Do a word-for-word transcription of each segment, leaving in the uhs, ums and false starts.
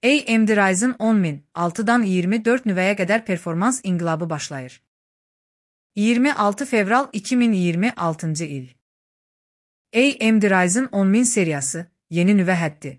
A M D Ryzen on min altıdan iyirmi dörd nüvəyə qədər performans inqilabı başlayır. iyirmi altı fevral iki min iyirmi altıncı il. A M D Ryzen on min seriyası yeni nüvə həddi.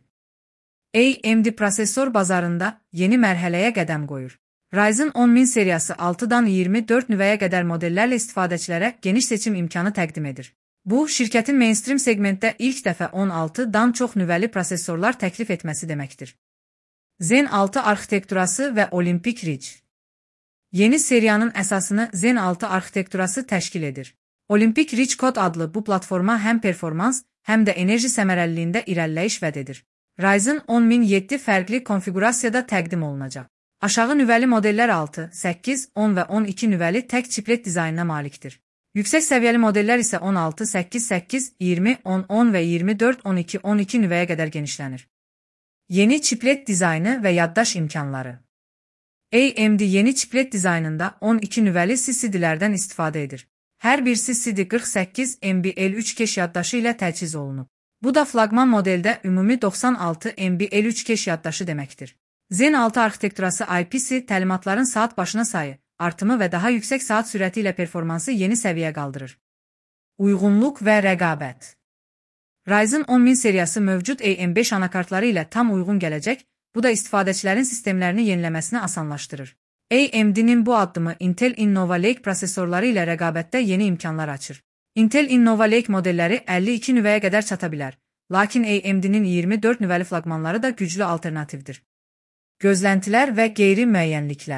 A M D prosesor bazarında yeni mərhələyə qədəm qoyur. Ryzen on min seriyası altıdan iyirmi dörd nüvəyə qədər modellərlə istifadəçilərə geniş seçim imkanı təqdim edir. Bu, şirkətin mainstream segmentdə ilk dəfə on altıdan çox nüvəli prosesorlar təklif etməsi deməkdir. Zen altı arxitekturası və Olympic Ridge. Yeni seriyanın əsasını Zen altı arxitekturası təşkil edir. Olympic Ridge kod adlı bu platforma həm performans, həm də enerji səmərəliliyində irəliləyiş vəd edir. Ryzen on min yeddi fərqli konfigurasiyada təqdim olunacaq. Aşağı nüvəli modellər altı, səkkiz, on və on iki nüvəli tək çiplet dizaynına malikdir. Yüksək səviyyəli modellər isə on altı, səkkiz, səkkiz, iyirmi, on, on və iyirmi dörd, on iki, on iki nüvəyə qədər genişlənir. Yeni çiplet dizaynı və yaddaş imkanları. A M D yeni çiplet dizaynında on iki nüvəli C C D-lərdən istifadə edir. Hər bir C C D qırx səkkiz M B L üç keş yaddaşı ilə təchiz olunub. Bu da flaqman modeldə ümumi doxsan altı M B L üç keş yaddaşı deməkdir. Zen altı arxitekturası I P C təlimatların saat başına sayı, artımı və daha yüksək saat sürəti ilə performansı yeni səviyyə qaldırır. Uyğunluq və rəqabət. Ryzen on min seriyası mövcud A M beş anakartları ilə tam uyğun gələcək, bu da istifadəçilərin sistemlərini yeniləməsini asanlaşdırır. A M D'nin bu addımı Intel Innova Lake prosesorları ilə rəqabətdə yeni imkanlar açır. Intel Innova Lake modelləri əlli iki nüvəyə qədər çata bilər, lakin A M D'nin iyirmi dörd nüvəli flaqmanları da güclü alternativdir. Gözləntilər və qeyri-müəyyənliklər.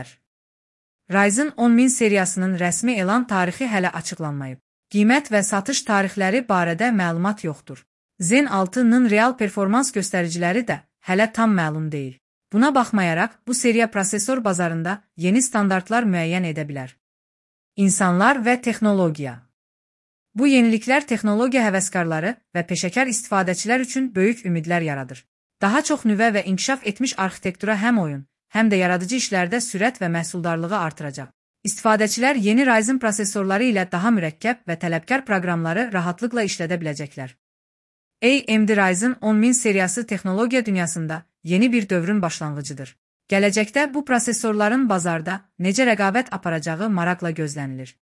Ryzen on min seriyasının rəsmi elan tarixi hələ açıqlanmayıb. Qiymət və satış tarixləri barədə məlumat yoxdur. Zen altının real performans göstəriciləri də hələ tam məlum deyil. Buna baxmayaraq, bu seriya prosesor bazarında yeni standartlar müəyyən edə bilər. İnsanlar və texnologiya. Bu yeniliklər texnologiya həvəskarları və peşəkar istifadəçilər üçün böyük ümidlər yaradır. Daha çox nüvə və inkişaf etmiş arxitektura həm oyun, həm də yaradıcı işlərdə sürət və məhsuldarlığı artıracaq. İstifadəçilər yeni Ryzen prosesorları ilə daha mürəkkəb və tələbkar proqramları rahatlıqla işlədə biləcəklər. A M D Ryzen on min seriyası texnologiya dünyasında yeni bir dövrün başlanğıcıdır. Gələcəkdə bu prosesorların bazarda necə rəqabət aparacağı maraqla gözlənilir.